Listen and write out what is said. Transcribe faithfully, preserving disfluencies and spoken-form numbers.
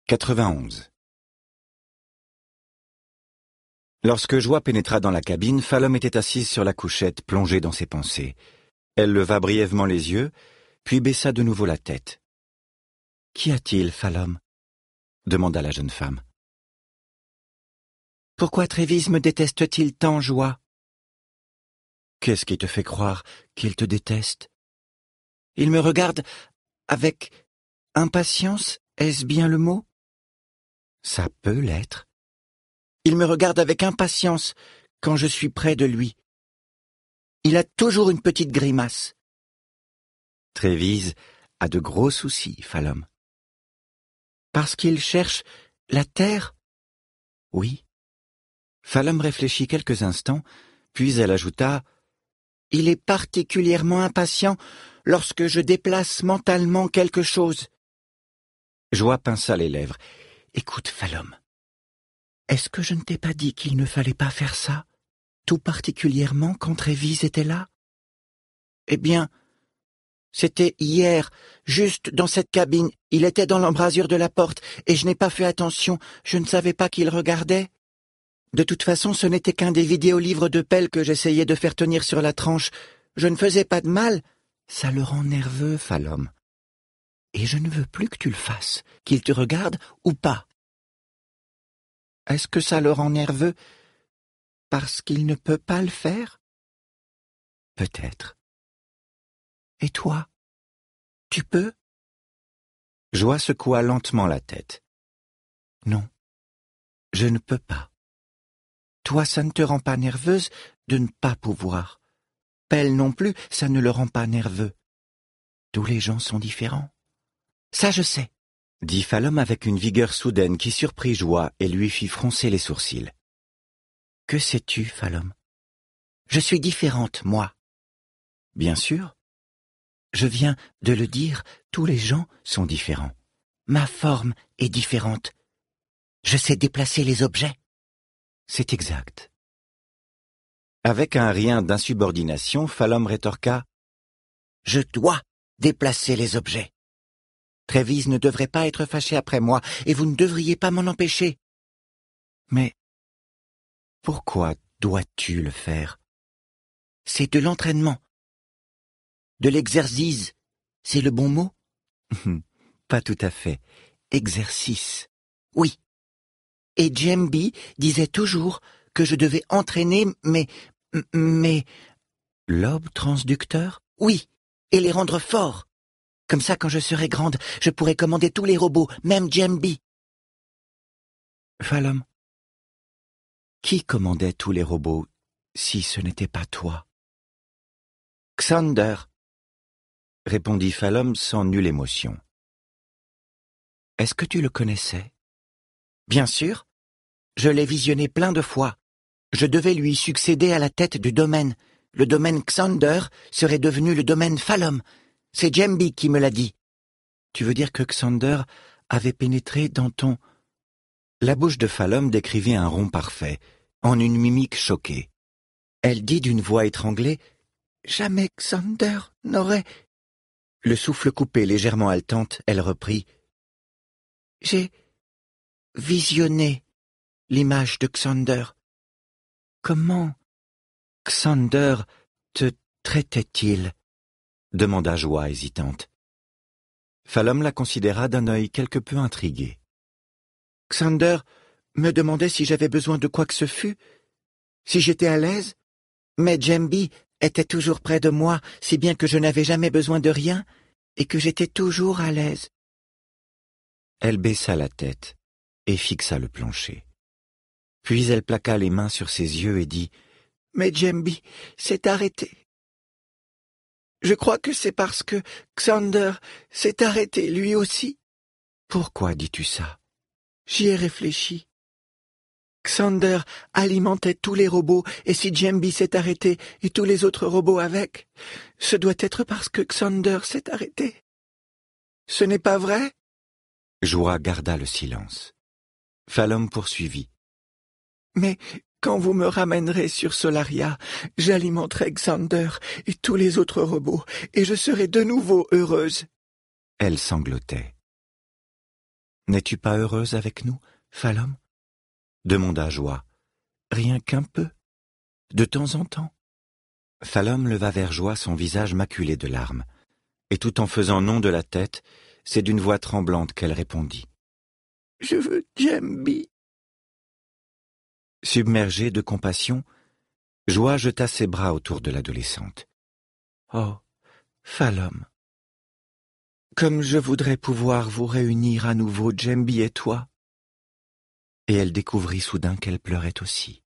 quatre-vingt-onze. Lorsque Joie pénétra dans la cabine, Falom était assise sur la couchette, plongée dans ses pensées. Elle leva brièvement les yeux, puis baissa de nouveau la tête. « Qu'y a-t-il, Falom ?» demanda la jeune femme. « Pourquoi Trévise me déteste-t-il tant, Joie ?»« Qu'est-ce qui te fait croire qu'il te déteste ?»« Il me regarde avec impatience, est-ce bien le mot ?»« Ça peut l'être. Il me regarde avec impatience quand je suis près de lui. Il a toujours une petite grimace. » Trévise a de gros soucis, Falom. « Parce qu'il cherche la terre ?» ?»« Oui. » Falom réfléchit quelques instants, puis elle ajouta « Il est particulièrement impatient lorsque je déplace mentalement quelque chose. » Joie pinça les lèvres. « Écoute, Falom, est-ce que je ne t'ai pas dit qu'il ne fallait pas faire ça, tout particulièrement quand Trévise était là ? Eh bien, c'était hier, juste dans cette cabine. Il était dans l'embrasure de la porte, et je n'ai pas fait attention, je ne savais pas qu'il regardait. De toute façon, ce n'était qu'un des vidéolivres de Pell que j'essayais de faire tenir sur la tranche. Je ne faisais pas de mal. Ça le rend nerveux, Falom. Et je ne veux plus que tu le fasses, qu'il te regarde ou pas. Est-ce que ça le rend nerveux parce qu'il ne peut pas le faire ? Peut-être. Et toi, tu peux ? Joie secoua lentement la tête. Non, je ne peux pas. Toi, ça ne te rend pas nerveuse de ne pas pouvoir. Pell non plus, ça ne le rend pas nerveux. Tous les gens sont différents. Ça, je sais, dit Falom avec une vigueur soudaine qui surprit Joie et lui fit froncer les sourcils. Que sais-tu, Falom ? Je suis différente, moi. Bien sûr. Je viens de le dire, tous les gens sont différents. Ma forme est différente. Je sais déplacer les objets. C'est exact. Avec un rien d'insubordination, Falom rétorqua « Je dois déplacer les objets. Trévise ne devrait pas être fâché après moi, et vous ne devriez pas m'en empêcher. Mais pourquoi dois-tu le faire ? C'est de l'entraînement. De l'exercice, c'est le bon mot ? Pas tout à fait. Exercice. Oui. Et Jambi disait toujours que je devais entraîner mes... mes... lobes transducteurs ? Oui, et les rendre forts. Comme ça, quand je serai grande, je pourrai commander tous les robots, même Jambi. Falom, qui commandait tous les robots si ce n'était pas toi ? Xander, répondit Falom sans nulle émotion. Est-ce que tu le connaissais ? Bien sûr. Je l'ai visionné plein de fois. Je devais lui succéder à la tête du domaine. Le domaine Xander serait devenu le domaine Falom. C'est Jambi qui me l'a dit. Tu veux dire que Xander avait pénétré dans ton... La bouche de Falom décrivait un rond parfait, en une mimique choquée. Elle dit d'une voix étranglée « Jamais Xander n'aurait... » Le souffle coupé, légèrement haletante, elle reprit « J'ai visionné l'image de Xander. Comment Xander te traitait-il » demanda Joie hésitante. Falom la considéra d'un œil quelque peu intrigué. Xander me demandait si j'avais besoin de quoi que ce fût, si j'étais à l'aise, mais Jambi était toujours près de moi, si bien que je n'avais jamais besoin de rien et que j'étais toujours à l'aise. Elle baissa la tête et fixa le plancher. Puis elle plaqua les mains sur ses yeux et dit « Mais Jambi s'est arrêté. Je crois que c'est parce que Xander s'est arrêté lui aussi. » Pourquoi dis-tu ça ? J'y ai réfléchi. Xander alimentait tous les robots, et si Jambi s'est arrêté, et tous les autres robots avec, ce doit être parce que Xander s'est arrêté. Ce n'est pas vrai ? Joie garda le silence. Falom poursuivit. Mais quand vous me ramènerez sur Solaria, j'alimenterai Xander et tous les autres robots, et je serai de nouveau heureuse. Elle sanglotait. N'es-tu pas heureuse avec nous, Phalom? Demanda Joie. Rien qu'un peu, de temps en temps. Phalom leva vers Joie son visage maculé de larmes, et tout en faisant non de la tête, c'est d'une voix tremblante qu'elle répondit. Je veux Jambi. Submergée de compassion, Joie jeta ses bras autour de l'adolescente. Oh, Phalom, comme je voudrais pouvoir vous réunir à nouveau, Jambi et toi. Et elle découvrit soudain qu'elle pleurait aussi.